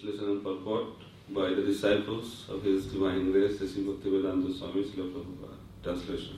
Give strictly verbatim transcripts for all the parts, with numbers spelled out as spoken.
Translation and purport by the disciples of His Divine Grace, Sri Bhaktivedanta Swami Srila Prabhupada. Translation.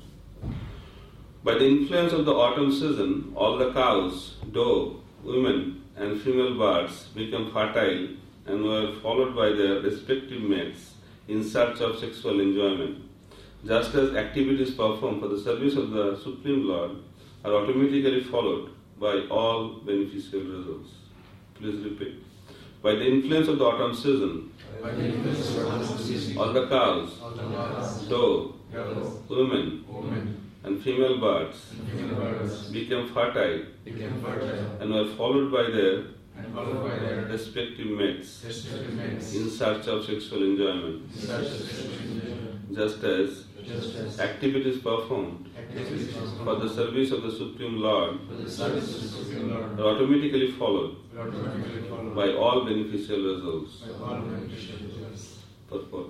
By the influence of the autumn season, all the cows, doe, women and female birds became fertile and were followed by their respective mates in search of sexual enjoyment. Just as activities performed for the service of the Supreme Lord are automatically followed by all beneficial results. Please repeat. By the influence of the autumn season, By the influence of the autumn season, all the cows, all the cows, doe, doe, women, women, and female birds and female birds became fertile became fertile and were followed by their and followed by their respective mates respective mates in search of sexual enjoyment. in search of sexual enjoyment. Just as Just as activities performed activities for the service of the Supreme Lord for the service of the Supreme Lord are automatically followed are automatically followed by all beneficial results. by all beneficial results. Purport.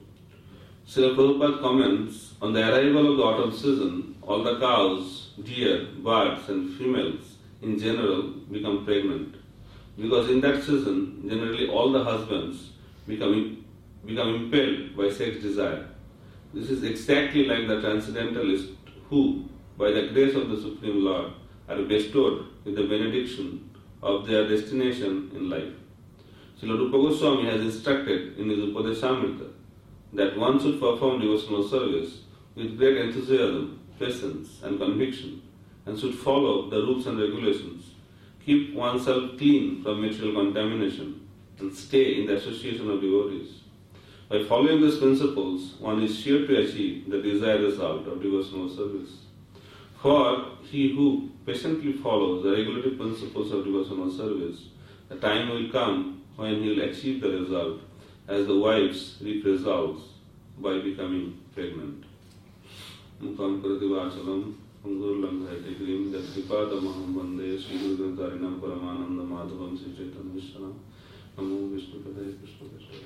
Srila Prabhupada comments, on the arrival of the autumn season, all the cows, deer, birds and females in general become pregnant. Because in that season, generally all the husbands become, become impelled by sex desire. This is exactly like the transcendentalists who, by the grace of the Supreme Lord, are bestowed with the benediction of their destination in life. Srila Rupa Goswami has instructed in his Upadeshamrita that one should perform devotional service with great enthusiasm, patience and conviction, and should follow the rules and regulations, keep oneself clean from material contamination, and stay in the association of devotees. By following these principles, one is sure to achieve the desired result of devotional service. For he who patiently follows the regulative principles of devotional service, the time will come when he will achieve the result, as the wives reap results by becoming pregnant. Mukam Prativachalam Angurlam Bhaitigrim Dathipadamaham Vande Sri Gurudharinam Paramananda Madhavam Sri Chaitanya Vishwanam Namo Vishnu Padaya Krishna Krishna.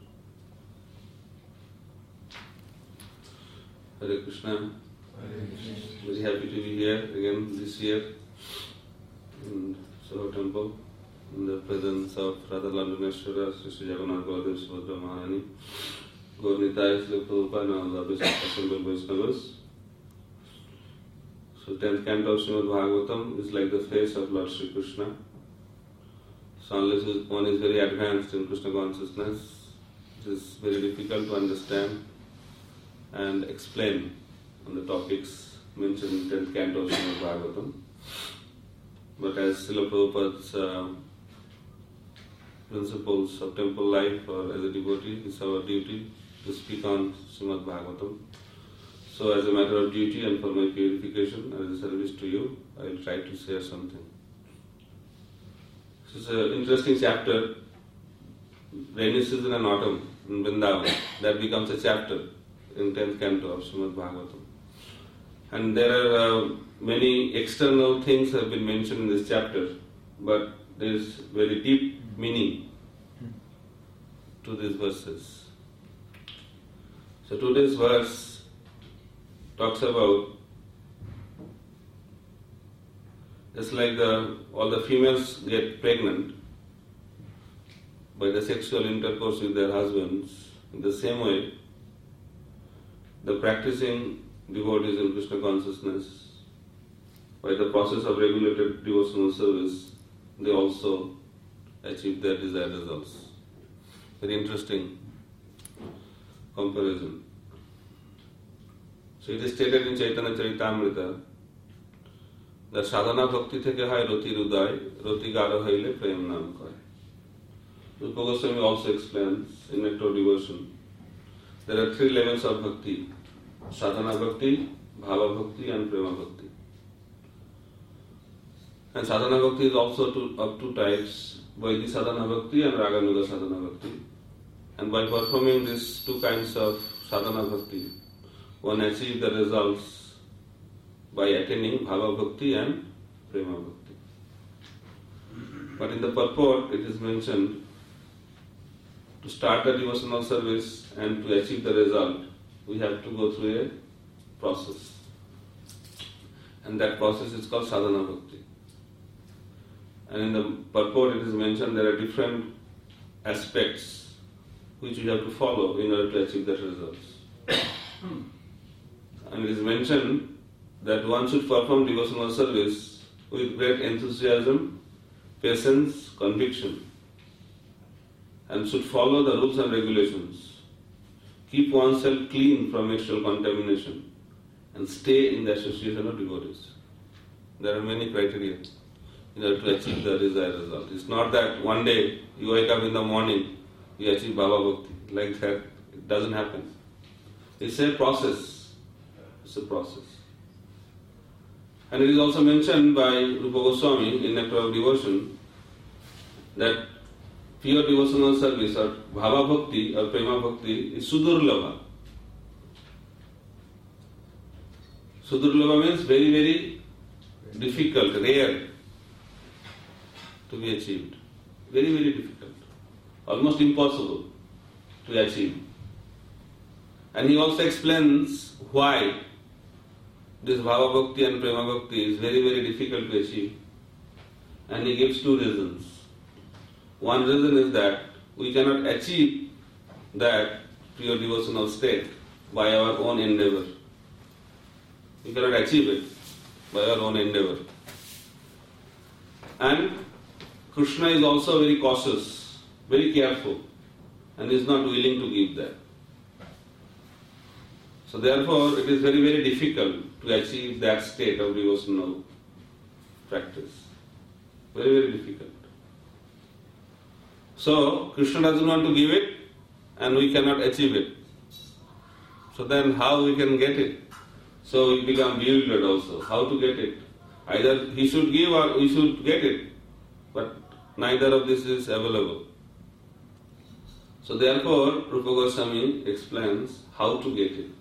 Hare Krishna. Very happy to be here again this year in Soho Temple in the presence of Radha Laluneshwara, Sri Sri Jagannath Baladev Subhadra Maharani, Gaur Nitai, Sri Prabhupada and all the assembled Vaishnavas. So tenth canto of Srimad Bhagavatam is like the face of Lord Sri Krishna. So unless one is very advanced in Krishna consciousness, it is very difficult to understand and explain on the topics mentioned in tenth canto of Srimad Bhagavatam. But as Srila Prabhupada's uh, principles of temple life or as a devotee, it's our duty to speak on Srimad Bhagavatam. So as a matter of duty and for my purification, as a service to you, I will try to share something. This is an interesting chapter, rainy season and autumn in Vrindavan. That becomes a chapter in tenth canto of Srimad Bhagavatam. And there are uh, many external things have been mentioned in this chapter, but there is very deep meaning to these verses. So today's verse talks about just like the, all the females get pregnant by the sexual intercourse with their husbands, in the same way the practicing devotees in Krishna consciousness, by the process of regulated devotional service, they also achieve their desired results. Very interesting comparison. So it is stated in Chaitanya Charitamrita that sadhana bhakti theke hai roti rudai, roti garo haile prem nam kai. Rupa Goswami also explains in Nectar Devotion there are three levels of bhakti: sadhana bhakti, bhava bhakti and prema bhakti. And sadhana bhakti is also two, of two types: Vaidhi sadhana bhakti and raganuga sadhana bhakti. And by performing these two kinds of sadhana bhakti, one achieves the results by attaining bhava bhakti and prema bhakti. But in the purport it is mentioned to start the devotional service and to achieve the result, we have to go through a process. And that process is called sadhana bhakti. And in the purport it is mentioned there are different aspects which we have to follow in order to achieve that results. And it is mentioned that one should perform devotional service with great enthusiasm, patience, conviction, and should follow the rules and regulations. Keep oneself clean from external contamination and stay in the association of devotees. There are many criteria in order to achieve the desired result. It's not that one day you wake up in the morning, you achieve Bhava Bhakti. Like that, it doesn't happen. It's a process. It's a process. And it is also mentioned by Rupa Goswami in Nectar of Devotion that pure devotional service or Bhava Bhakti or Prema Bhakti is Sudurlabha. Sudurlabha means very, very difficult, rare to be achieved. Very, very difficult. Almost impossible to achieve. And he also explains why this Bhava Bhakti and Prema Bhakti is very, very difficult to achieve. And he gives two reasons. One reason is that we cannot achieve that pure devotional state by our own endeavor. We cannot achieve it by our own endeavor. And Krishna is also very cautious, very careful, and is not willing to give that. So therefore, it is very, very difficult to achieve that state of devotional practice. Very, very difficult. So, Krishna doesn't want to give it, and we cannot achieve it. So then how we can get it? So we become bewildered also. How to get it? Either he should give or we should get it. But neither of this is available. So therefore, Rupa Goswami explains how to get it.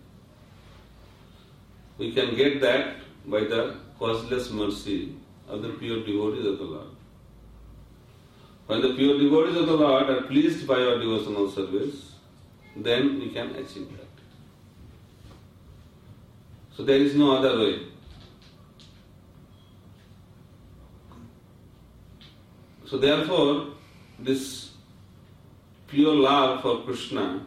We can get that by the causeless mercy of the pure devotees of the Lord. When the pure devotees of the Lord are pleased by our devotional service, then we can achieve that. So there is no other way. So therefore, this pure love for Krishna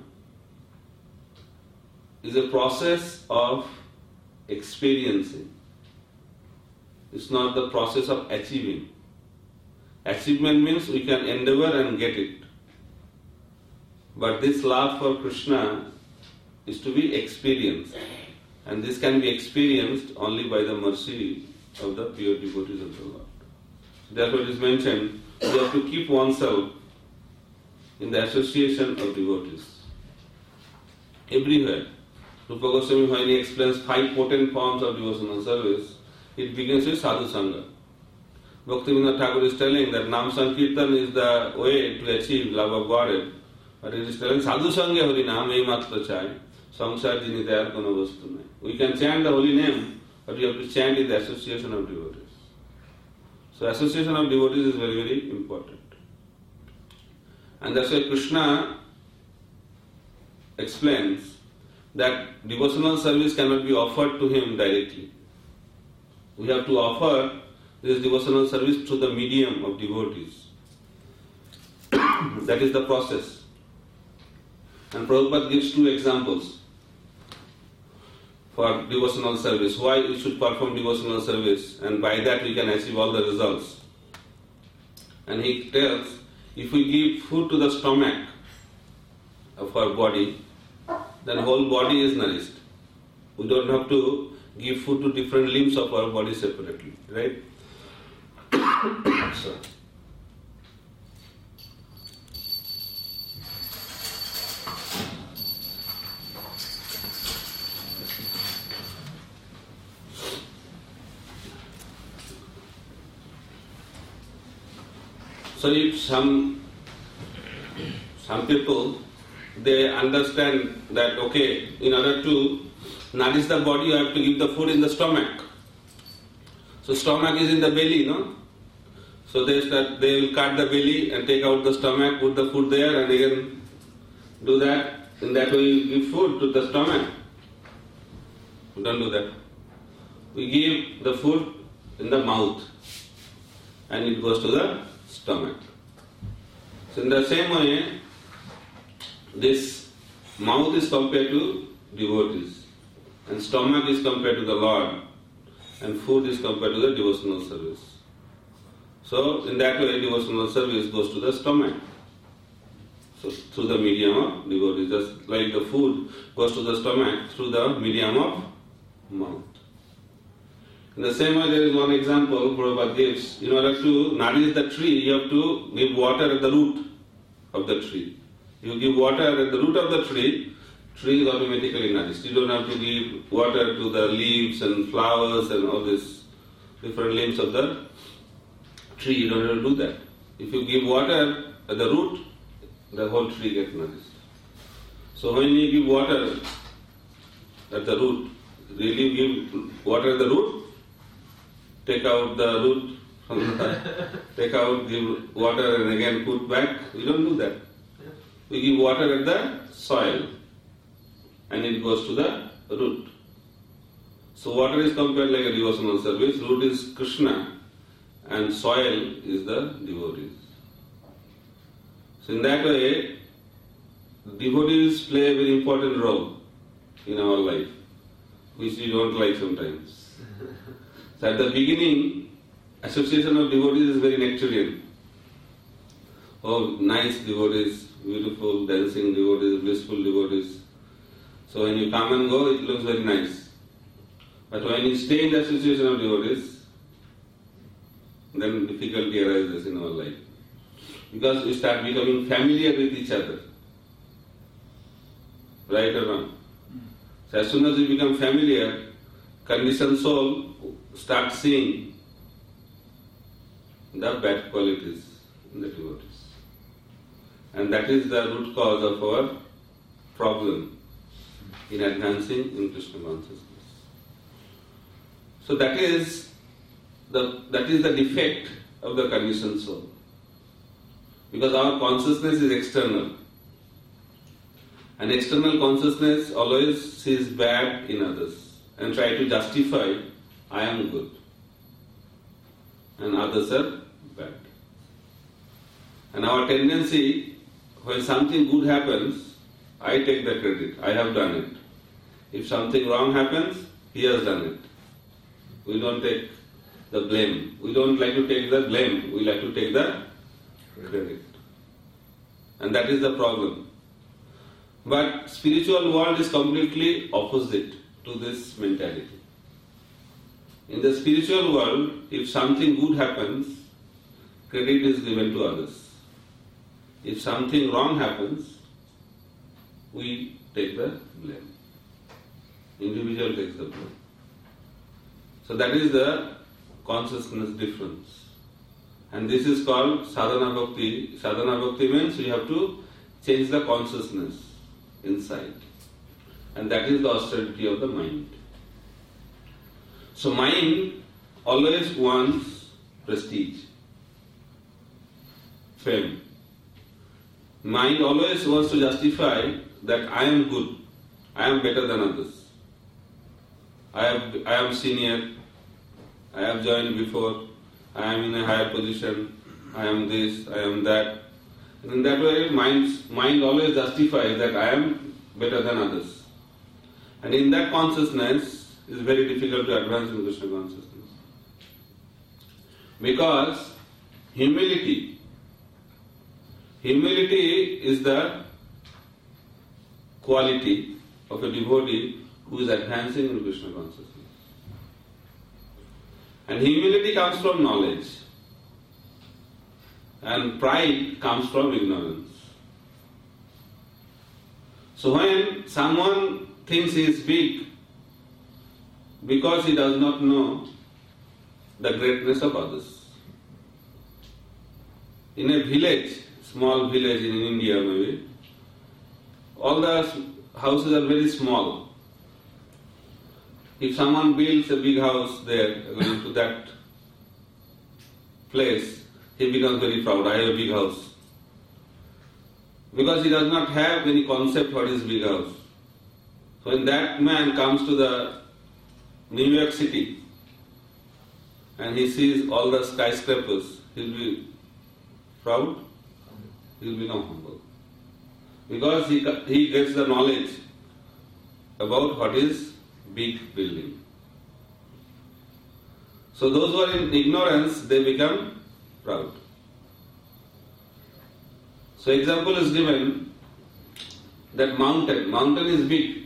is a process of experiencing. It's not the process of achieving. Achievement means we can endeavor and get it. But this love for Krishna is to be experienced. And this can be experienced only by the mercy of the pure devotees of the Lord. Therefore it is mentioned, you have to keep oneself in the association of devotees. Everywhere. Rupa Goswami, when he explains five potent forms of devotional service, it begins with Sadhu Sangha. Bhaktivinoda Thakur is telling that Nam Sankirtan is the way to achieve love of God. But it is telling Sadhu Sangha Hari Nam Ei Matra Chai. Samsar Jini Dayar Kono Vastu Nahi. We can chant the holy name, but we have to chant in the association of devotees. So association of devotees is very, very important. And that's why Krishna explains that devotional service cannot be offered to him directly. We have to offer this devotional service through the medium of devotees. That is the process. And Prabhupada gives two examples for devotional service. Why we should perform devotional service, and by that we can achieve all the results. And he tells, if we give food to the stomach of our body, then whole body is nourished. We don't have to give food to different limbs of our body separately, right? So, So if some some people, they understand that, okay, in order to nourish the body, you have to give the food in the stomach. So stomach is in the belly, no? So they start, they will cut the belly and take out the stomach, put the food there, and again do that. In that way you give food to the stomach. We don't do that. We give the food in the mouth, and it goes to the stomach. So in the same way, this mouth is compared to devotees, and stomach is compared to the Lord, and food is compared to the devotional service. So in that way, devotional service goes to the stomach. So through the medium of devotees, just like the food goes to the stomach through the medium of mouth. In the same way, there is one example Prabhupada gives. In order to nourish the tree, you have to give water at the root of the tree. You give water at the root of the tree, tree is automatically nourished. You don't have to give water to the leaves and flowers and all these different limbs of the tree. You don't have to do that. If you give water at the root, the whole tree gets nourished. So when you give water at the root, really give water at the root, take out the root from the take out, give water and again put back. We don't do that. We give water at the soil and it goes to the root. So water is compared like a devotional service, root is Krishna and soil is the devotees. So in that way, devotees play a very important role in our life, which we don't like sometimes. So at the beginning, association of devotees is very nectarian. Oh, nice devotees, beautiful, dancing devotees, blissful devotees. So when you come and go, it looks very nice. But when you stay in the association of devotees, then difficulty arises in our life. Because we start becoming familiar with each other. Right or wrong? So as soon as we become familiar, conditioned soul starts seeing the bad qualities in the devotees. And that is the root cause of our problem in advancing in Krishna consciousness. So that is the that is the defect of the conditioned soul. Because our consciousness is external. And external consciousness always sees bad in others and try to justify, I am good and others are bad. And our tendency, when something good happens, I take the credit, I have done it. If something wrong happens, he has done it. We don't take the blame. We don't like to take the blame, we like to take the credit. And that is the problem. But spiritual world is completely opposite to this mentality. In the spiritual world, if something good happens, credit is given to others. If something wrong happens, we take the blame. Individual takes the blame. So that is the consciousness difference. And this is called sadhana bhakti. Sadhana bhakti means you have to change the consciousness inside. And that is the austerity of the mind. So mind always wants prestige, fame. Mind always wants to justify that I am good, I am better than others. I have, I am senior, I have joined before, I am in a higher position, I am this, I am that. And in that way, mind, mind always justifies that I am better than others. And in that consciousness, it is very difficult to advance in Krishna consciousness. Because humility, humility is the quality of a devotee who is advancing in Krishna consciousness. And humility comes from knowledge. And pride comes from ignorance. So when someone thinks he is big because he does not know the greatness of others. In a village, small village in India maybe, all the houses are very small. If someone builds a big house there, according to that place, he becomes very proud, I have a big house. Because he does not have any concept what is big house. So when that man comes to the New York City and he sees all the skyscrapers, he will be proud? he will become humble. Because he, he gets the knowledge about what is big building. So those who are in ignorance, they become proud. So example is given that mountain. Mountain is big.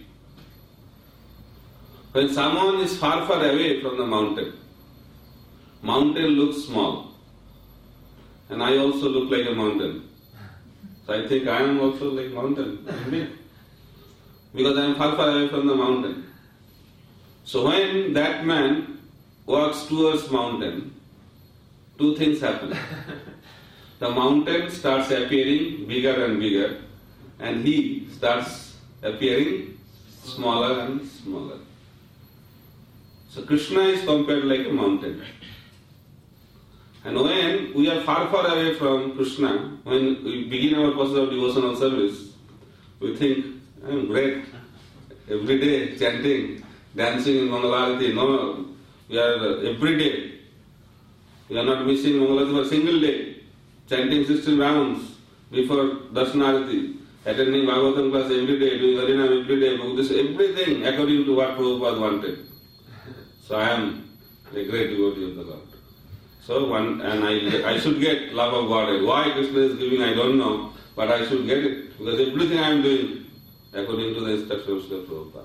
When someone is far, far away from the mountain, mountain looks small. And I also look like a mountain. So I think I am also like mountain. Because I am far, far away from the mountain. So when that man walks towards mountain, two things happen. The mountain starts appearing bigger and bigger, and he starts appearing smaller and smaller. So Krishna is compared like a mountain. And when we are far, far away from Krishna, when we begin our process of devotional service, we think, I am great. Every day chanting, dancing in Mangalarati. No, we are every day. We are not missing Mangalarati for a single day. Chanting sixteen rounds before Darshanarati, attending Bhagavatam class every day, doing Harinam every day, this everything according to what Prabhupada wanted. So I am a great devotee of the Lord. So one, and I, I should get love of God. Why Krishna is giving, I don't know, but I should get it because everything I am doing according to the instructions of Prabhupada.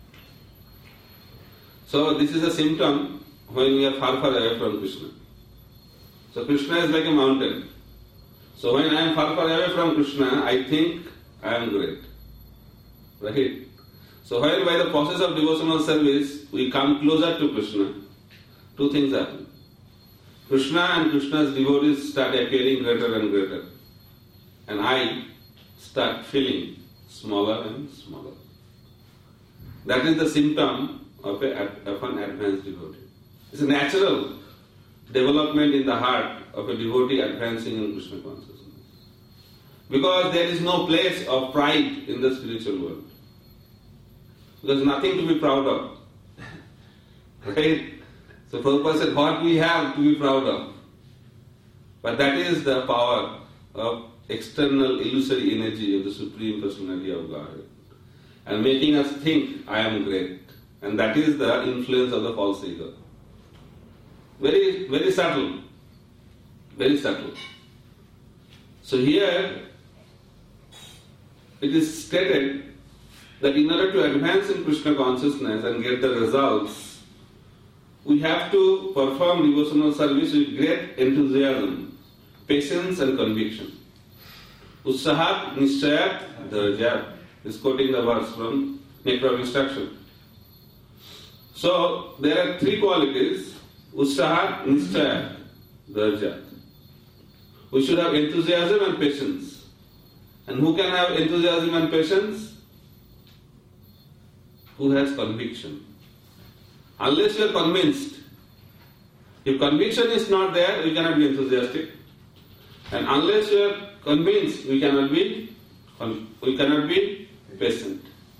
So this is a symptom when we are far, far away from Krishna. So Krishna is like a mountain. So when I am far, far away from Krishna, I think I am great. Right? So when by the process of devotional service, we come closer to Krishna, two things happen. Krishna and Krishna's devotees start appearing greater and greater. And I start feeling smaller and smaller. That is the symptom of, a, of an advanced devotee. It's a natural development in the heart of a devotee advancing in Krishna consciousness. Because there is no place of pride in the spiritual world. There's nothing to be proud of. Right? So Prabhupada said, what we have to be proud of. But that is the power of external illusory energy of the Supreme Personality of God. And making us think, I am great. And that is the influence of the false ego. Very, very subtle. Very subtle. So here, it is stated that in order to advance in Krishna consciousness and get the results, we have to perform devotional service with great enthusiasm, patience and conviction. Utsahat nishchayat dharjat is quoting the verse from Nectar of Instruction. So there are three qualities. Utsahat nishchayat dharjat. We should have enthusiasm and patience. And who can have enthusiasm and patience? Who has conviction. Unless you are convinced. If conviction is not there, we cannot be enthusiastic. And unless you are convinced, we cannot be we cannot be patient.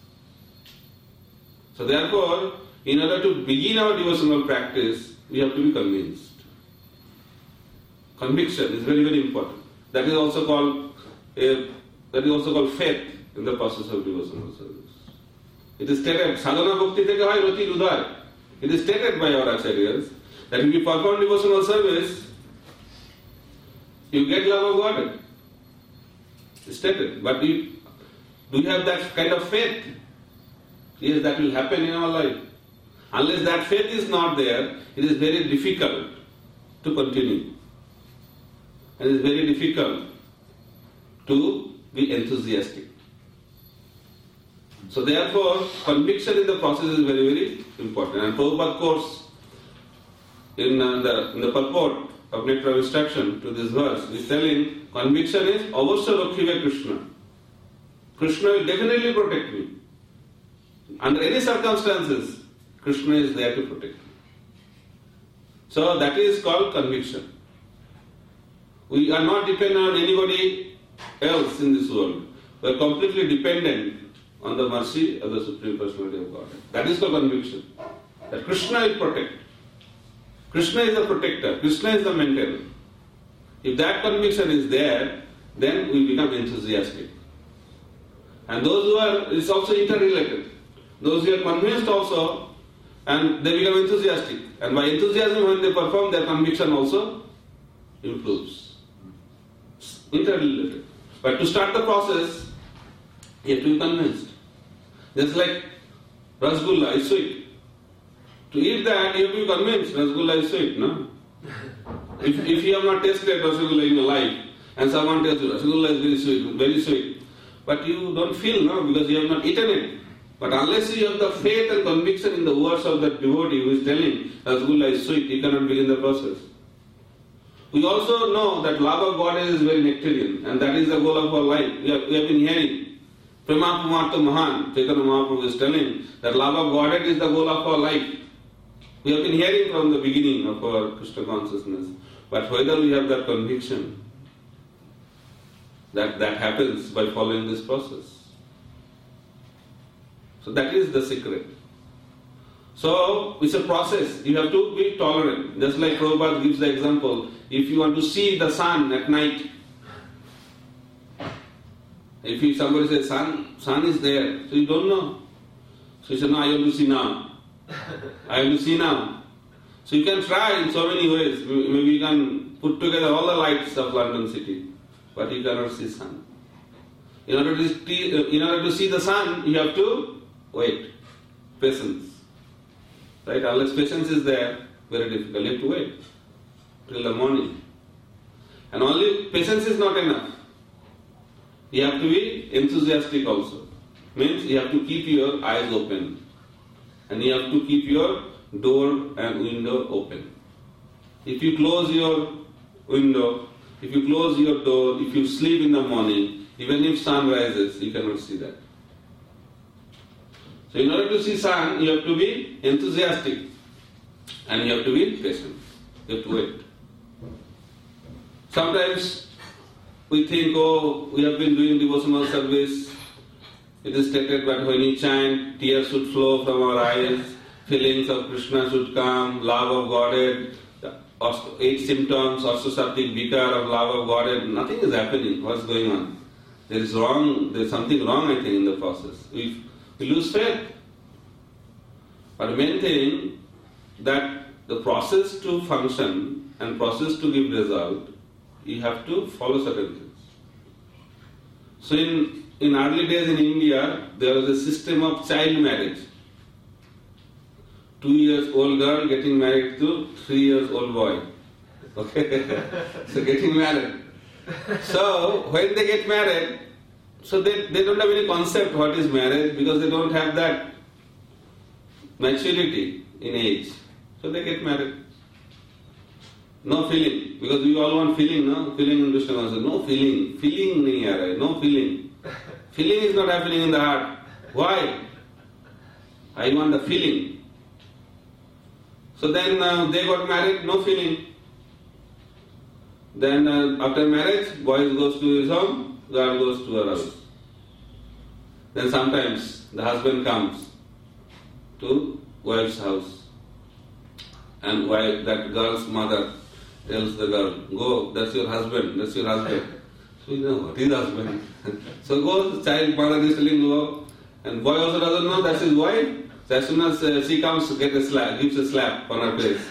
So therefore, in order to begin our devotional practice, we have to be convinced. Conviction is very, very important. That is also called a, that is also called faith in the process of devotional service. It is stated, sadhana bhakti theke hoy rati udar. It is stated by our acharyas that if you perform devotional service, you get love of God. It's stated. But you, do you have that kind of faith? Yes, that will happen in our life. Unless that faith is not there, it is very difficult to continue. And it is very difficult to be enthusiastic. So therefore, conviction in the process is very, very important. And Prabhupada quotes in, uh, the, in the purport of Nectar of Instruction to this verse, is telling, conviction is avasya rakhive Krishna. Krishna will definitely protect me. Under any circumstances, Krishna is there to protect me. So that is called conviction. We are not dependent on anybody else in this world. We are completely dependent on the mercy of the Supreme Personality of God. That is the conviction. That Krishna will protect. Krishna is the protector. Krishna is the maintainer. If that conviction is there, then we become enthusiastic. And those who are, it's also interrelated. Those who are convinced also, and they become enthusiastic. And by enthusiasm, when they perform, their conviction also improves. It's interrelated. But to start the process, you have to be convinced. Just like Rasgulla is sweet. To eat that, you have to be convinced Rasgulla is sweet, no? If, if you have not tasted Rasgulla in your life, and someone tells you Rasgulla is very sweet, very sweet, but you don't feel, no, because you have not eaten it. But unless you have the faith and conviction in the words of that devotee who is telling Rasgulla is sweet, you cannot begin the process. We also know that love of Godhead is very nectarian, and that is the goal of our life. We have, we have been hearing Premapumartha Mahan, Chaitanya Mahaprabhu is telling that love of Godhead is the goal of our life. We have been hearing from the beginning of our Krishna consciousness. But whether we have that conviction, that, that happens by following this process. So that is the secret. So it's a process. You have to be tolerant. Just like Prabhupada gives the example, if you want to see the sun at night, if you, somebody says, sun, sun is there, so you don't know. So you say, no, I have to see now. I have to see now. So you can try in so many ways. Maybe you can put together all the lights of London city, but you cannot see sun. In order to see, in order to see the sun, you have to wait. Patience. Right? Unless patience is there, very difficult. You have to wait till the morning. And only patience is not enough. You have to be enthusiastic also. Means you have to keep your eyes open. And you have to keep your door and window open. If you close your window, if you close your door, if you sleep in the morning, even if sun rises, you cannot see that. So in order to see sun, you have to be enthusiastic. And you have to be patient. You have to wait. Sometimes we think, oh, we have been doing devotional service. It is stated that when we chant, tears should flow from our eyes, feelings of Krishna should come, love of Godhead, eight symptoms, Ashtasattik Vikar of love of Godhead. Nothing is happening. What's going on? There is wrong, there is something wrong, I think, in the process. We, we lose faith. But the main thing, that the process to function and process to give result, you have to follow certain things. So in, in early days in India, there was a system of child marriage. Two years old girl getting married to three years old boy. Okay? So getting married. So when they get married, so they, they don't have any concept what is marriage because they don't have that maturity in age. So they get married. No feeling. Because we all want feeling, no? Feeling in Krishna consciousness. No feeling. Feeling nahi aa raha hai. No feeling. Feeling is not happening in the heart. Why? I want the feeling. So then uh, they got married, no feeling. Then uh, after marriage, boy goes to his home, girl goes to her house. Then sometimes the husband comes to wife's house. And wife, that girl's mother tells the girl, go, that's your husband, that's your husband. So you know, what is husband? So goes, the child mother is telling, go. And boy also doesn't know that's his wife. So as soon as uh, she comes, get a slap, gives a slap on her face.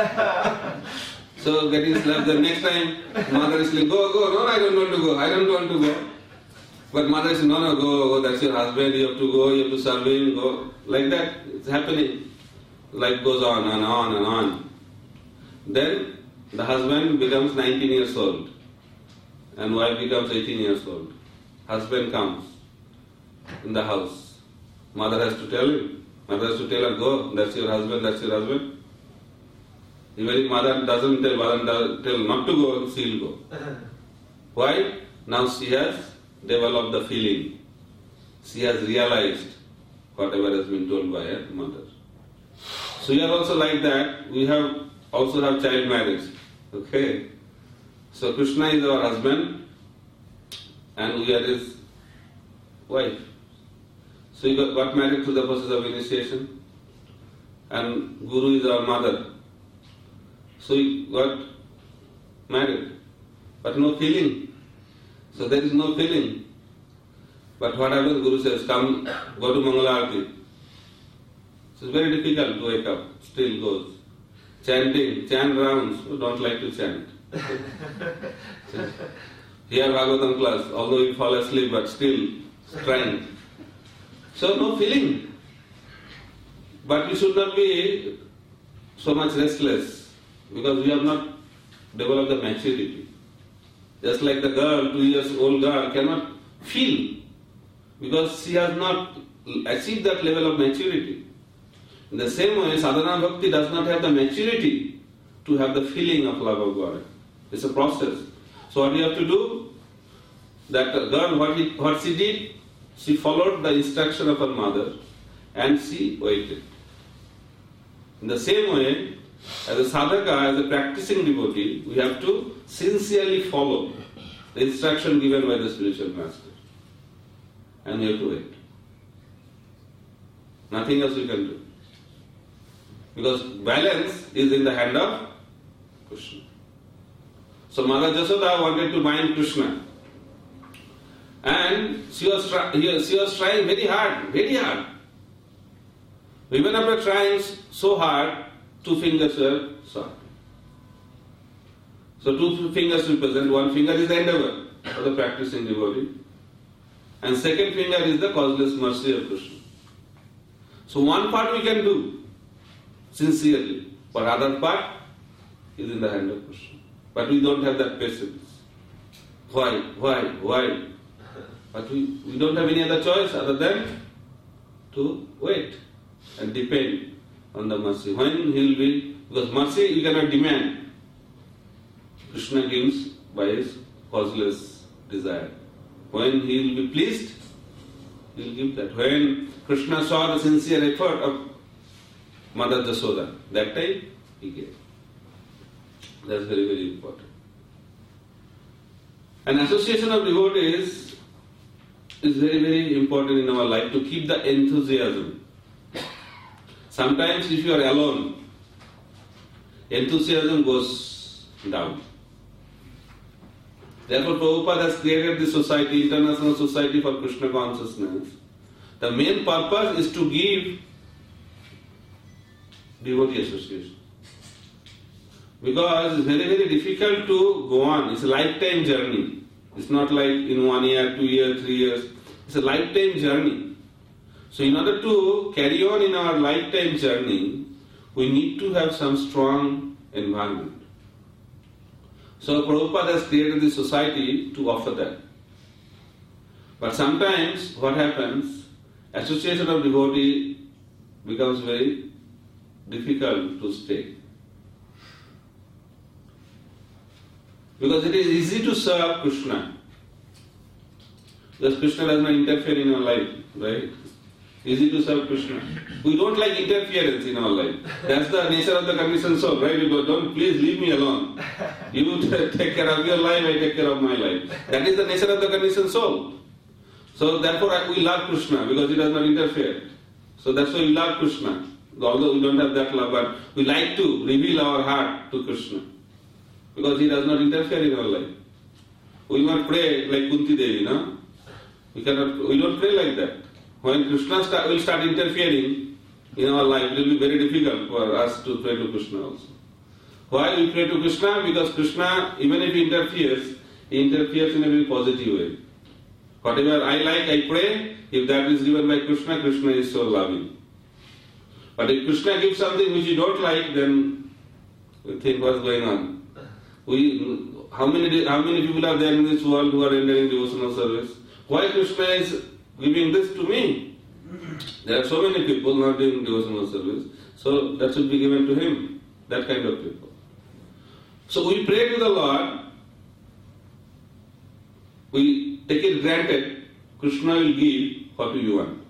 So getting slapped, the next time mother is like, go, go, no, I don't want to go, I don't want to go. But mother is, no, no, go, go, that's your husband, you have to go, you have to serve him, go. Like that, it's happening. Life goes on and on and on. Then the husband becomes nineteen years old and wife becomes eighteen years old. Husband comes in the house. Mother has to tell him. Mother has to tell her, go, that's your husband, that's your husband. Even if mother doesn't tell, mother does tell not to go, she will go. Why? Now she has developed the feeling. She has realized whatever has been told by her mother. So we are also like that. We have also have child marriage. Okay? So Krishna is our husband and we are his wife. So we got, got married through the process of initiation and Guru is our mother. So we got married. But no feeling. So there is no feeling. But what happens, Guru says, come, go to Mangala Arati. So it's very difficult to wake up, still goes. Chanting, chant rounds, who don't like to chant. Here Bhagavatam class, although you fall asleep, but still trying. So no feeling. But we should not be so much restless, because we have not developed the maturity. Just like the girl, two years old girl, cannot feel, because she has not achieved that level of maturity. In the same way, sadhana bhakti does not have the maturity to have the feeling of love of God. It's a process. So what you have to do, that girl, what, he, what she did, she followed the instruction of her mother and she waited. In the same way, as a sadhaka, as a practicing devotee, we have to sincerely follow the instruction given by the spiritual master. And we have to wait. Nothing else we can do. Because balance is in the hand of Krishna. So Mother Jasoda wanted to bind Krishna. And she was, she was trying very hard, very hard. Even after trying so hard, two fingers were short. So two fingers represent, one finger is the endeavor of the practicing devotee, and second finger is the causeless mercy of Krishna. So one part we can do sincerely, but other part is in the hand of Krishna. But we don't have that patience. Why? Why? Why? But we, we don't have any other choice other than to wait and depend on the mercy. When he will be, because mercy you cannot demand. Krishna gives by his causeless desire. When he will be pleased, he will give that. When Krishna saw the sincere effort of Mother Jasoda, that time he gave. That's very, very important. An association of devotees is very, very important in our life to keep the enthusiasm. Sometimes if you are alone, enthusiasm goes down. Therefore Prabhupada has created this society, International Society for Krishna Consciousness. The main purpose is to give devotee association. Because it's very, very difficult to go on. It's a lifetime journey. It's not like in one year, two years, three years. It's a lifetime journey. So in order to carry on in our lifetime journey, we need to have some strong environment. So Prabhupada has created this society to offer that. But sometimes what happens, association of devotee becomes very difficult to stay. Because it is easy to serve Krishna. Because Krishna does not interfere in our life, right? Easy to serve Krishna. We don't like interference in our life. That's the nature of the conditioned soul, right? We go, don't, please leave me alone. You take care of your life, I take care of my life. That is the nature of the conditioned soul. So therefore we love Krishna because he does not interfere. So that's why we love Krishna. Although we don't have that love, but we like to reveal our heart to Krishna. Because he does not interfere in our life. We must pray like Kunti Devi, no? We cannot. We don't pray like that. When Krishna start, will start interfering in our life, it will be very difficult for us to pray to Krishna also. Why we pray to Krishna? Because Krishna, even if he interferes, he interferes in a very positive way. Whatever I like, I pray. If that is given by Krishna, Krishna is so loving. But if Krishna gives something which you don't like, then we think what's going on. We, how many how many people are there in this world who are entering devotional service? Why Krishna is giving this to me? There are so many people not doing devotional service, so that should be given to him. That kind of people. So we pray to the Lord. We take it granted. Krishna will give what we want.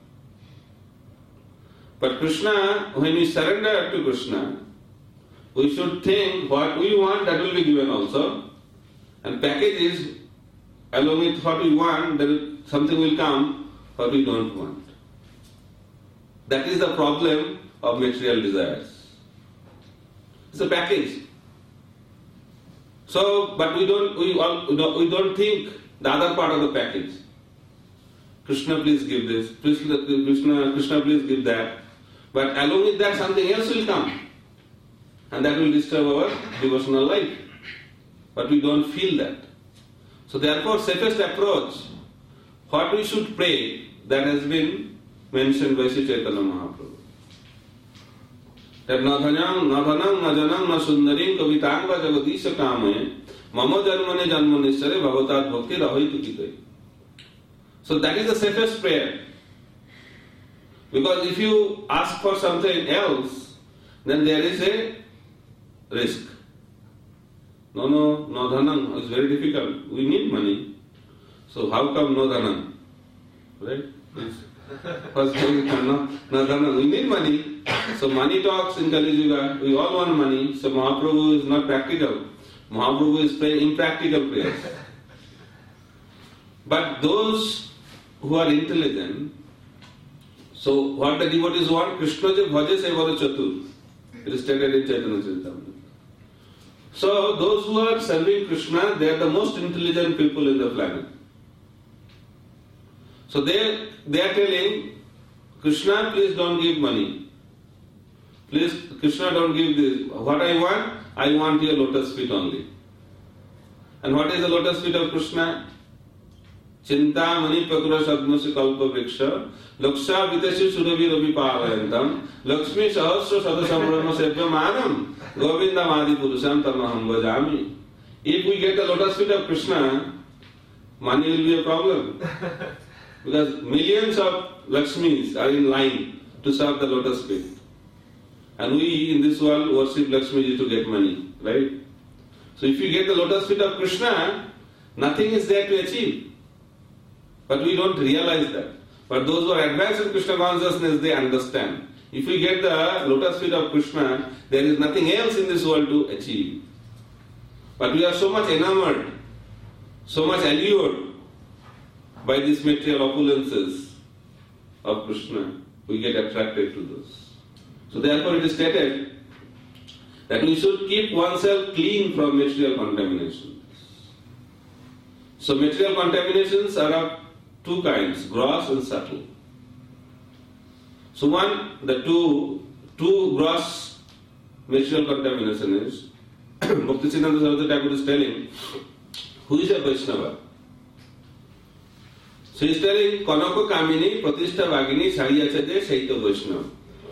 But Krishna, when we surrender to Krishna, we should think what we want, that will be given also. And package is, along with what we want, then something will come what we don't want. That is the problem of material desires. It's a package. So, but we don't we all we don't think the other part of the package. Krishna, please give this. Krishna, Krishna, Krishna, please give that. But along with that, something else will come. And that will disturb our devotional life. But we don't feel that. So therefore, safest approach, what we should pray, that has been mentioned by Sri Chaitanya Mahaprabhu. That na dhanam, na dhanam, na janam, na sundarim, kavitangva jagadisha kame, mama janmane janmaneshware bhavatat bhakti rahoitu kitai. So that is the safest prayer. Because if you ask for something else, then there is a risk. No, no, no dhanam, it's very difficult. We need money. So how come no dhanam? Right? First thing, no, no dhanam. We need money. So money talks in Kali Yuga. We all want money. So Mahaprabhu is not practical. Mahaprabhu is praying impractical prayers. But those who are intelligent, so what the devotees want, Krishna je bhaje se varo chatur. It is stated in Chaitanya Charitamrita. So those who are serving Krishna, they are the most intelligent people in the planet. So they, they are telling, Krishna, please don't give money. Please, Krishna, don't give this. What I want, I want your lotus feet only. And what is the lotus feet of Krishna? Chinta mani pakura sadmasi kalpa vriksha laksha vitashi suravi ravi palayantam lakshmi sahasra sadasamrama sevya manam govinda madi purusam tamaham vajami. If we get the lotus feet of Krishna, money will be a problem. Because millions of Lakshmis are in line to serve the lotus feet. And we in this world worship Lakshmi to get money, right? So if you get the lotus feet of Krishna, nothing is there to achieve. But we don't realize that. But those who are advanced in Krishna consciousness, they understand. If we get the lotus feet of Krishna, there is nothing else in this world to achieve. But we are so much enamored, so much allured by these material opulences of Krishna, we get attracted to those. So therefore it is stated that we should keep oneself clean from material contaminations. So material contaminations are of two kinds, gross and subtle. So one, the two, two gross material contamination is, Bhaktisiddhanta Saraswati Thakur is telling, who is a Vaishnava? So he is telling, Kanaka Kamini, Pratishtha Vagini, Sariyacha Shaita Vaishnava.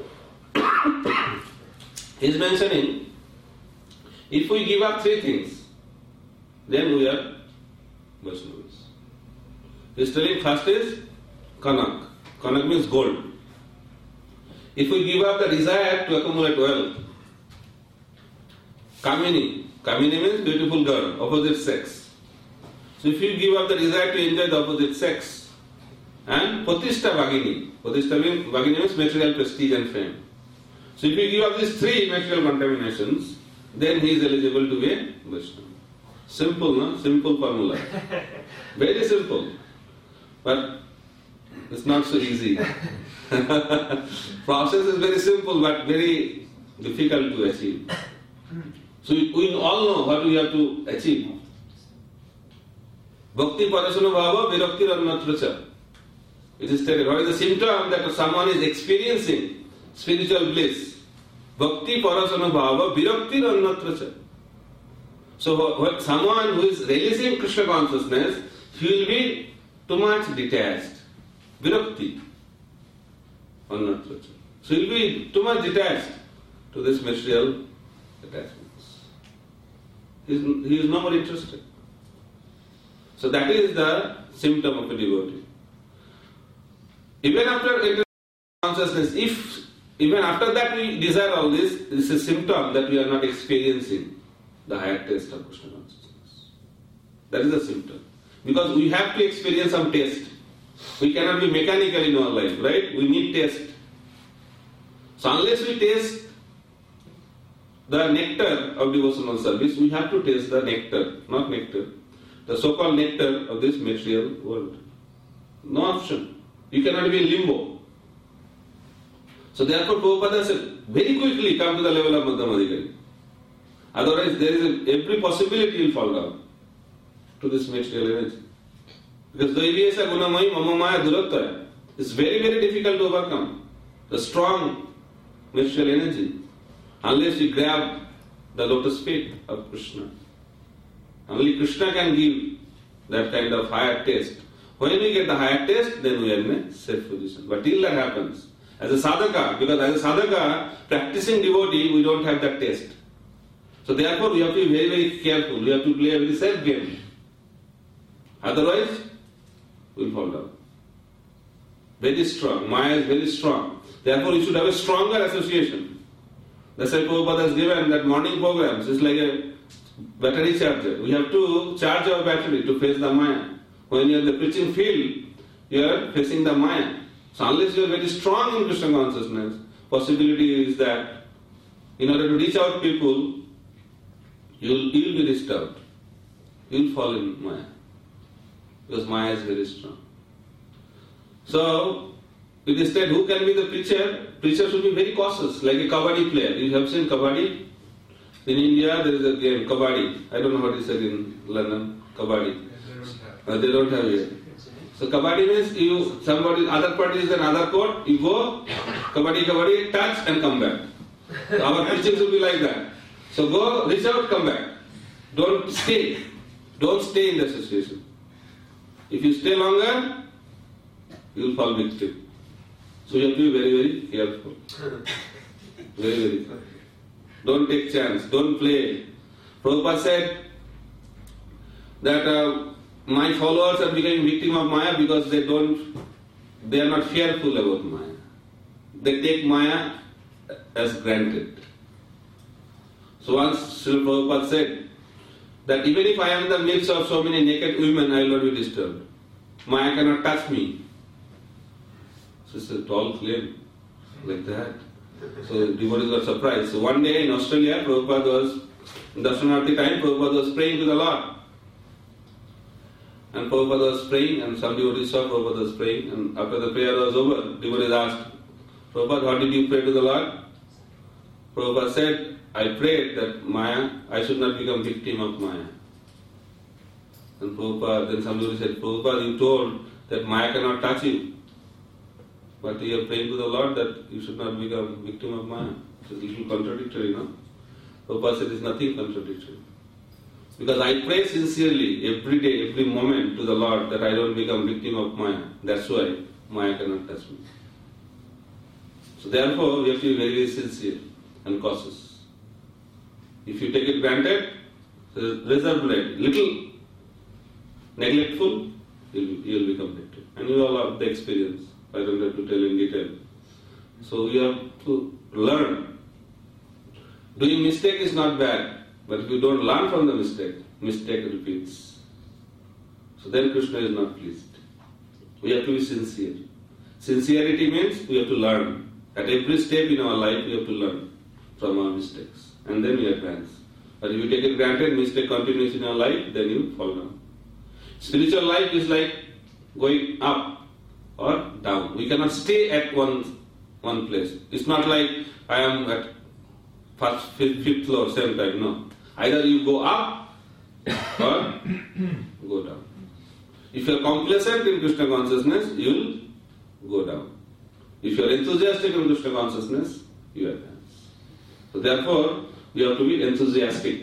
He is mentioning, if we give up three things, then we are Vaishnavas. He is telling, first is Kanak. Kanak means gold. If we give up the desire to accumulate wealth, Kamini. Kamini means beautiful girl, opposite sex. So if you give up the desire to enjoy the opposite sex, and Pratishtha Vagini. Pratishtha means, Vagini means material prestige and fame. So if you give up these three material contaminations, then he is eligible to be a Vaishnava. Simple, no? Simple formula. Very simple. But it's not so easy. Process is very simple but very difficult to achieve. So we all know what we have to achieve. Bhakti parasana bhava virakti ranmatracha. It is stated, what is the symptom that someone is experiencing spiritual bliss? Bhakti parasana bhava virakti ranmatracha. So someone who is realizing Krishna consciousness, he will be too much detached. Virakti. Ranmatracha. So he will be too much detached to this material attachments. He is, he is no more interested. So that is the symptom of a devotee. Even after entering consciousness, if even after that we desire all this, this is a symptom that we are not experiencing the higher taste of Krishna consciousness. That is a symptom. Because we have to experience some taste. We cannot be mechanical in our life, right? We need taste. So unless we taste the nectar of devotional service, we have to taste the nectar, not nectar, the so-called nectar of this material world. No option. You cannot be in limbo. So therefore Prabhupada said, very quickly come to the level of Madhyamadhikari. Otherwise there is a, every possibility will fall down to this material energy. Because Dvaiviyasa Gunamai Mamamaya Durattaya is very, very difficult to overcome. The strong material energy, unless you grab the lotus feet of Krishna. Only Krishna can give that kind of higher taste. When we get the higher taste, then we are in a safe position. But till that happens, as a sadhaka, because as a sadhaka, practicing devotee, we don't have that taste. So therefore, we have to be very, very careful. We have to play a very safe game. Otherwise, we will fall down. Very strong. Maya is very strong. Therefore, we should have a stronger association. That's why Prabhupada has given that morning programs. It's like a battery charger. We have to charge our battery to face the Maya. When you are in the preaching field, you are facing the Maya. So unless you are very strong in Krishna consciousness, possibility is that in order to reach out people, you will you'll be disturbed. You will fall in Maya. Because Maya is very strong. So, it is said, who can be the preacher? Preacher should be very cautious, like a kabaddi player. You have seen kabaddi? In India, there is a game, kabaddi. I don't know what is said in London, kabaddi. Uh, they don't have it. So kabaddi means you, somebody, other party is in another court, you go, kabaddi, kabaddi, touch and come back. So our preaching should be like that. So go, reach out, come back. Don't stay. Don't stay in the situation. If you stay longer, you will fall victim. So you have to be very, very careful. Very, very careful. Don't take chance. Don't play. Prabhupada said that uh, my followers are becoming victim of Maya because they don't, they are not fearful about Maya. They take Maya as granted. So once Srila Prabhupada said that even if I am in the midst of so many naked women, I will not be disturbed. Maya cannot touch me. So it's a tall claim, like that. So devotees were surprised. So one day in Australia, Prabhupada was, in Darshanarthi time, Prabhupada was praying to the Lord. And Prabhupada was praying, and some devotees saw Prabhupada was praying, and after the prayer was over, devotees asked, Prabhupada, what did you pray to the Lord? Prabhupada said, I prayed that Maya, I should not become victim of Maya. And Prabhupada, then somebody said, Prabhupada, you told that Maya cannot touch you. But you are praying to the Lord that you should not become victim of Maya. It's a little contradictory, no? Prabhupada said, it's nothing contradictory. Because I pray sincerely every day, every moment to the Lord that I don't become victim of Maya. That's why Maya cannot touch me. So therefore, we have to be very, very sincere and cautious. If you take it granted, reserved, little neglectful, you will become victim. And you all have the experience. I don't have to tell in detail. So you have to learn. Doing mistake is not bad, but if you don't learn from the mistake, mistake repeats. So then Krishna is not pleased. We have to be sincere. Sincerity means we have to learn. At every step in our life, we have to learn from our mistakes. And then we advance. But if you take it granted, mistake continues in our life, then you fall down. Spiritual life is like going up or down. We cannot stay at one one place. It's not like I am at first, fifth, fifth floor, same time. No. Either you go up or go down. If you are complacent in Krishna consciousness, you will go down. If you are enthusiastic in Krishna consciousness, you advance. So therefore, we have to be enthusiastic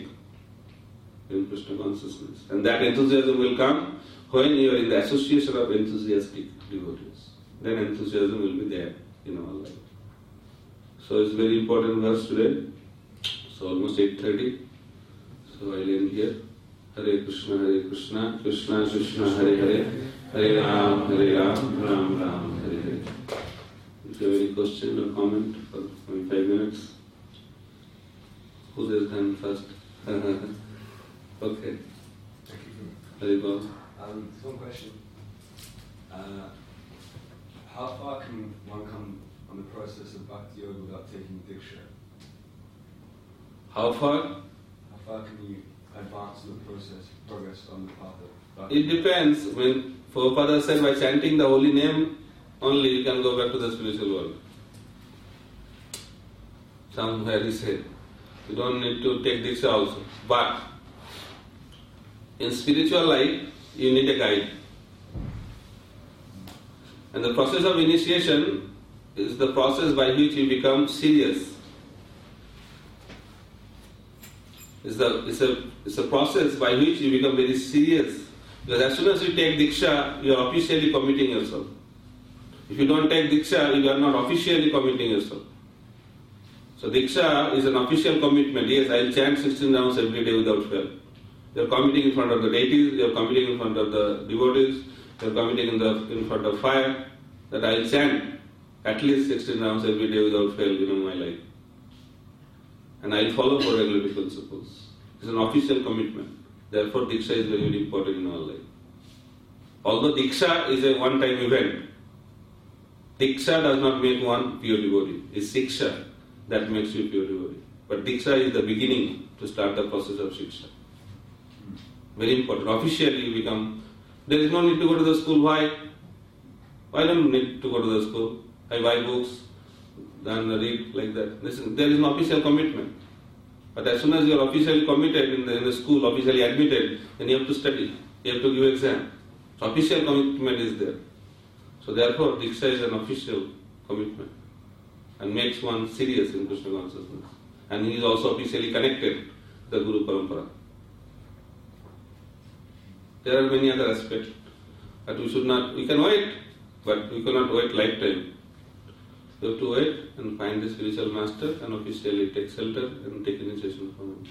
in Krishna consciousness. And that enthusiasm will come when you are in the association of enthusiastic devotees. Then enthusiasm will be there in our life. So it's very important verse today. So almost eight thirty. So I'll end here. Hare Krishna, Hare Krishna, Krishna Krishna, Hare Hare, Hare Ram, Hare Ram, Ram Ram, Hare Hare. If you have any question or comment for maybe five minutes. Who's has done first? Okay. Thank you. Hare Bal. Um, one question. Uh, how far can one come on the process of Bhakti Yoga without taking Diksha? How far? How far can you advance in the process, progress on the path of Bhakti? It depends. When Prabhupada said by chanting the holy name only you can go back to the spiritual world. Somewhere he said, you don't need to take Diksha also. But in spiritual life, you need a guide. And the process of initiation is the process by which you become serious. It's, the, it's, a, it's a process by which you become very serious. Because as soon as you take Diksha, you are officially committing yourself. If you don't take Diksha, you are not officially committing yourself. So Diksha is an official commitment. Yes, I will chant sixteen rounds every day without fail. You are committing in front of the deities, you are committing in front of the devotees, you are committing in, the, in front of fire, that I will chant at least sixteen rounds every day without fail in my life. And I will follow for regulatory principles. It's an official commitment. Therefore, Diksha is very, very important in our life. Although Diksha is a one-time event, Diksha does not make one pure devotee. It's Siksha that makes you pure devotee. But Diksha is the beginning to start the process of Siksha. Very important. Officially you become... There is no need to go to the school. Why? Why don't you need to go to the school? I buy books, then read like that. Listen, there is an official commitment. But as soon as you are officially committed in the, in the school, officially admitted, then you have to study. You have to give exam. So official commitment is there. So therefore, Diksha is an official commitment and makes one serious in Krishna consciousness. And he is also officially connected to the Guru Parampara. There are many other aspects, but we should not, we can wait, but we cannot wait lifetime. You have to wait and find the spiritual master and officially take shelter and take initiation from him.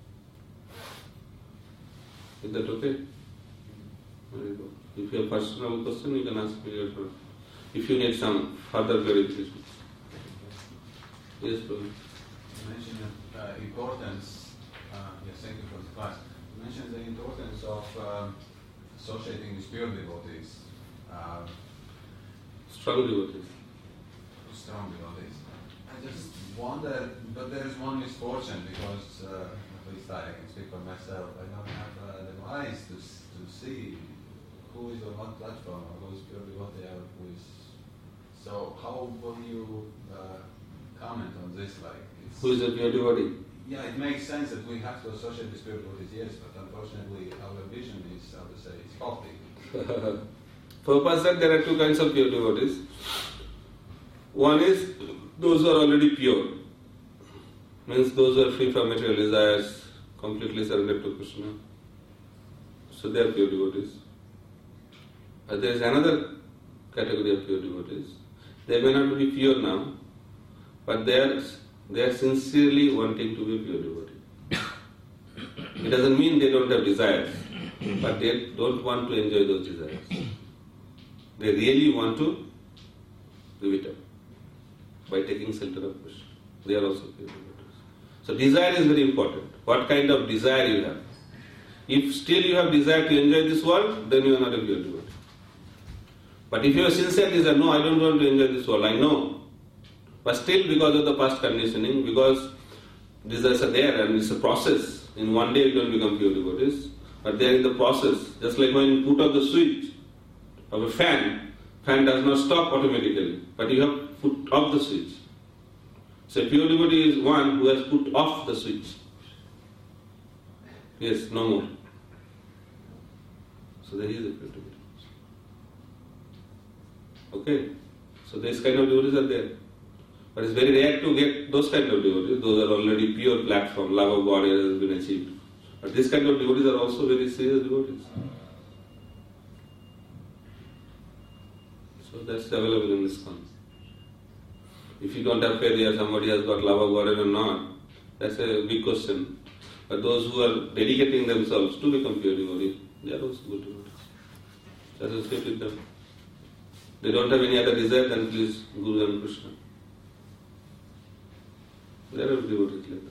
Is that okay? Very good. If you have personal question, you can ask me later. If you need some further clarification. Yes, please. You mentioned the uh, importance, uh, yes, thank you for the class. You mentioned the importance of um, associating with pure devotees. Uh, Strong devotees. Strong devotees. I just wonder, but there is one misfortune because, uh, at least I can speak for myself, I don't have uh, the eyes to, to see who is on what platform, or who is pure devotee, or who is... So how will you uh, comment on this? Like, it's, Who is a pure devotee? yeah, it makes sense that we have to associate with pure devotees, yes, but unfortunately our vision is, how to say, it's faulty. Prabhupada said there are two kinds of pure devotees. One is those who are already pure, means those who are free from material desires, completely surrendered to Krishna. So they are pure devotees. But there is another category of pure devotees. They may not be pure now, but they are, they are sincerely wanting to be pure devotee. It doesn't mean they don't have desires, but they don't want to enjoy those desires. They really want to give it up by taking shelter of Krishna. They are also pure devotees. So desire is very important. What kind of desire you have? If still you have desire to enjoy this world, then you are not a pure devotee. But if you are sincere desire, no, I don't want to enjoy this world, I know. But still because of the past conditioning, because desires are there and it's a process. In one day you don't become pure devotees, but they are in the process. Just like when you put off the switch of a fan, fan does not stop automatically, but you have put off the switch. So pure devotee is one who has put off the switch. Yes, no more. So there is a pure devotee. Okay, so this kind of devotees are there. But it's very rare to get those kind of devotees. Those are already pure platform, love of God has been achieved. But this kind of devotees are also very serious devotees. So that's available in this concept. If you don't have faith that somebody has got love of God or not, that's a big question. But those who are dedicating themselves to become pure devotees, they are also good devotees. Associate with them. They don't have any other desire than please Guru and Krishna. There are devotees like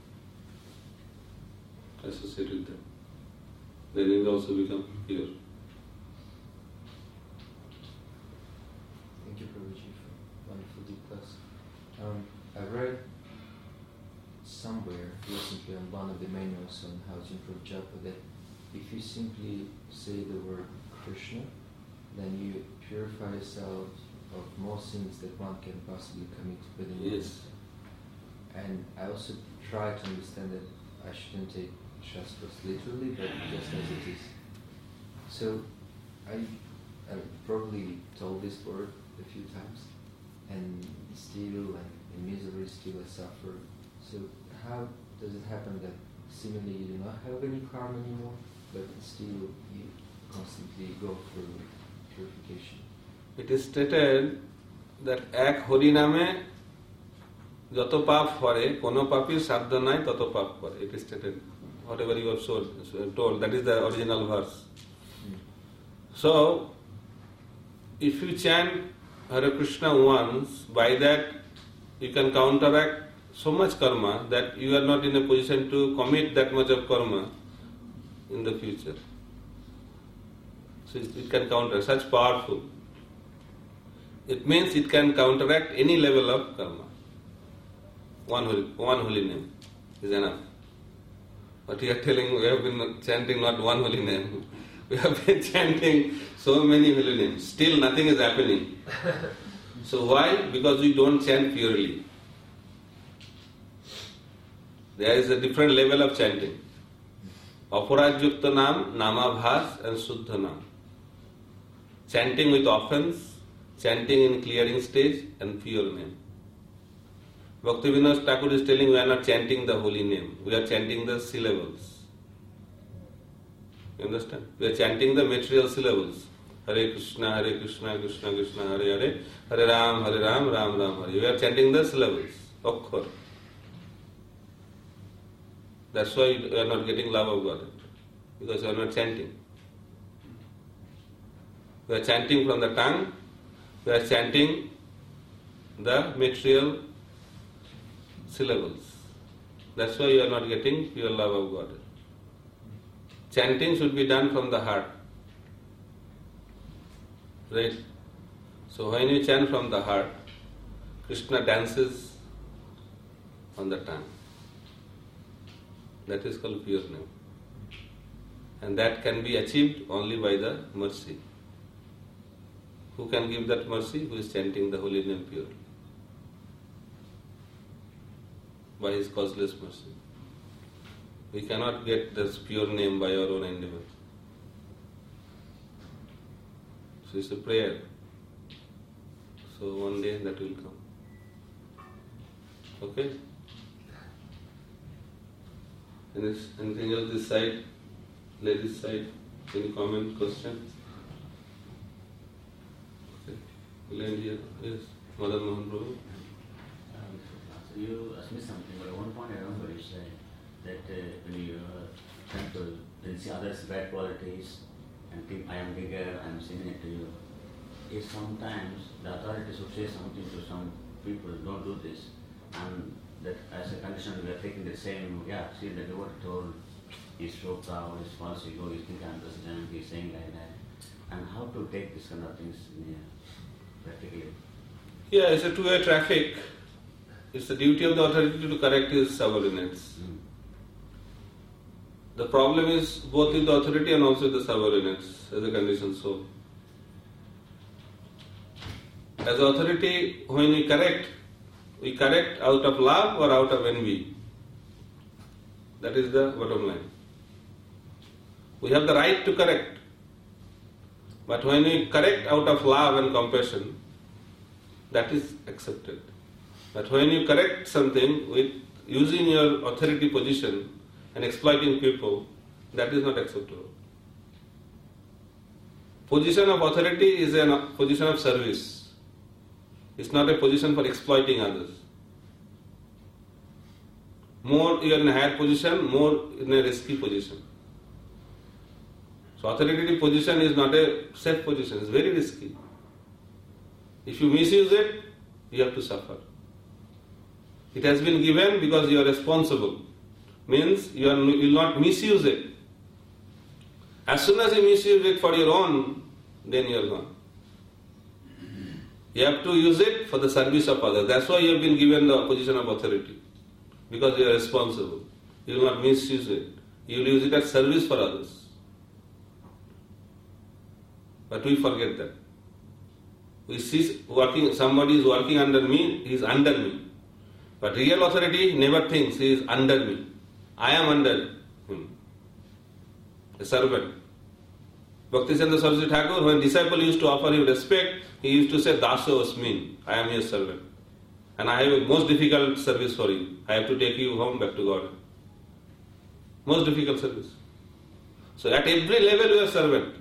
that. Associate with them. Then they will also become pure. Thank you, Prabhuji, for wonderful deep class. Um, I read somewhere recently on one of the manuals on how to improve japa that if you simply say the word Krishna, then you purify yourself of more sins that one can possibly commit within Yes. And I also try to understand that I shouldn't take Shastras literally, but just as it is. So I I probably told this word a few times, and still like in misery, still I suffer. So how does it happen that seemingly you do not have any karma anymore, but still you constantly go through purification? It is stated that এক হরি নামে যত পাপ করে কোন পাপীর সাধ্য নাই তত পাপ করে. It is stated. Whatever you have told, told, that is the original verse. Mm. So, if you chant Hare Krishna once, by that you can counteract so much karma that you are not in a position to commit that much of karma in the future. So it can counter, such powerful. It means it can counteract any level of karma. One holy, one holy name is enough. But you are telling we have been chanting not one holy name. We have been chanting so many holy names. Still nothing is happening. So why? Because we don't chant purely. There is a different level of chanting. Aparajyukta Nam, Namabhas and Suddha Nam. Chanting with offense, chanting in clearing stage and pure name. Bhaktivinoda Thakur is telling we are not chanting the holy name, we are chanting the syllables. You understand? We are chanting the material syllables. Hare Krishna, Hare Krishna, Krishna Krishna, Hare Hare, Hare Ram, Hare Ram, Ram Ram, Hare. We are chanting the syllables, Akkhar. That's why we are not getting love of God, because we are not chanting. We are chanting from the tongue, we are chanting the material syllables. That's why you are not getting pure love of God. Chanting should be done from the heart. Right? So when you chant from the heart, Krishna dances on the tongue. That is called pure name. And that can be achieved only by the mercy. Who can give that mercy? Who is chanting the holy name purely. By his causeless mercy. We cannot get this pure name by our own endeavor. So it's a prayer. So one day that will come. Okay? Anything else this side? Ladies side? Any comment, question? Okay. We'll end here. Yes. Madan Mohan Prabhu. So you asked me something, but at one point I remember you said that uh, when you are trying to then see others' bad qualities and think I am bigger, I am sending it to you. Is sometimes the authorities would say something to some people, don't do this, and that as a condition we are taking the same, yeah, see the devotee told, he's so proud, he's false ego, he's thinking I'm president, he's saying like that. And how to take these kind of things yeah, practically? Yeah, it's a two-way traffic. It's the duty of the authority to correct his subordinates. Mm. The problem is both with the authority and also with the subordinates as a conditioned soul. As authority, when we correct, we correct out of love or out of envy. That is the bottom line. We have the right to correct. But when we correct out of love and compassion, that is accepted. But when you correct something with using your authority position and exploiting people, that is not acceptable. Position of authority is a position of service. It's not a position for exploiting others. More you are in a higher position, more in a risky position. So authoritative position is not a safe position, it's very risky. If you misuse it, you have to suffer. It has been given because you are responsible. Means you, are, you will not misuse it. As soon as you misuse it for your own, then you are gone. You have to use it for the service of others. That's why you have been given the position of authority. Because you are responsible. You will not misuse it. You will use it as service for others. But we forget that. We see working, somebody is working under me, he is under me. But real authority never thinks he is under me. I am under him. A servant. Bhaktisiddhanta Saraswati Thakur, when disciple used to offer him respect, he used to say, Daso Asmin, I am your servant. And I have a most difficult service for you. I have to take you home back to God. Most difficult service. So at every level you are servant.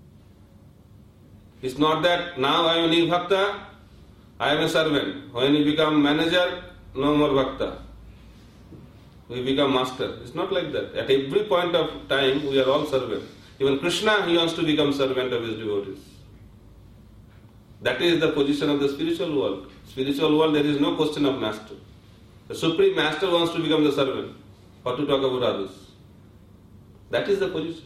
It's not that now I am a new bhakta, I am a servant. When you become manager, no more bhakta. We become master. It's not like that. At every point of time, we are all servant. Even Krishna, he wants to become servant of his devotees. That is the position of the spiritual world. Spiritual world, there is no question of master. The supreme master wants to become the servant. Or to talk about others. That is the position.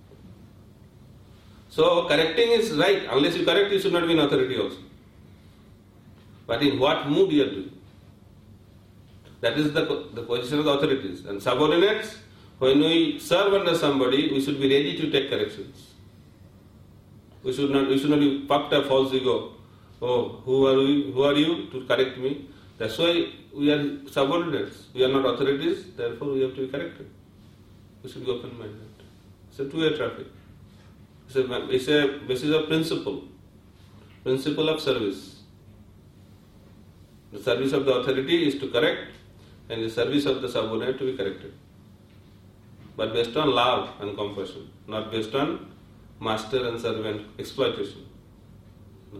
So correcting is right. Unless you correct, you should not be in authority also. But in what mood you are doing? That is the, the position of the authorities. And subordinates, when we serve under somebody, we should be ready to take corrections. We should not we should not be puffed up false ego. Oh, who are we? Who are you to correct me? That's why we are subordinates. We are not authorities, therefore we have to be corrected. We should be open-minded. It's a two-way traffic. It's a, it's a basis of principle. Principle of service. The service of the authority is to correct, and the service of the subordinate to be corrected. But based on love and compassion, not based on master and servant exploitation. No.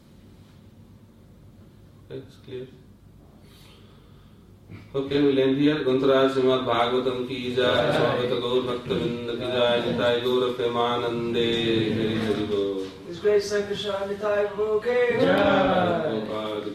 Okay, it's clear? Okay, we'll end here. Guntaraj Srimad Bhagavatam ki jai, Swagata Gaur Bhakta Vinda ki jai, Nitai Gaur Premanande, Hari Hari Bo. His Grace Sankar Nitai Gaur Ke Jai.